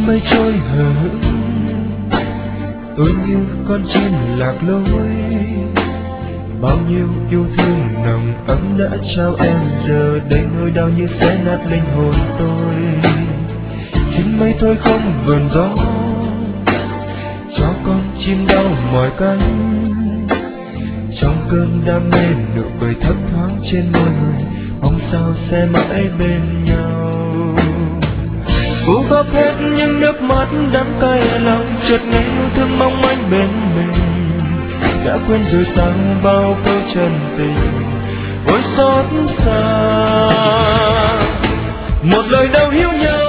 mây trôi hờ hững, tôi như con chim lạc lối. Bao nhiêu yêu thương nồng ấm đã trao em, giờ đây nỗi đau như xé nát linh hồn tôi. Xin mây thôi không vườn gió, cho con chim đau mỏi cánh. Trong cơn đam mê nụ cười thấp thoáng trên môi người, mong sao sẽ mãi bên nhau. Cố góp hết những nước mắt đắng cay lòng, chợt nghe yêu thương mong manh bên mình. Đã quên rồi sao bao câu chân tình, ôi xót xa. Một lời đâu hiểu nhau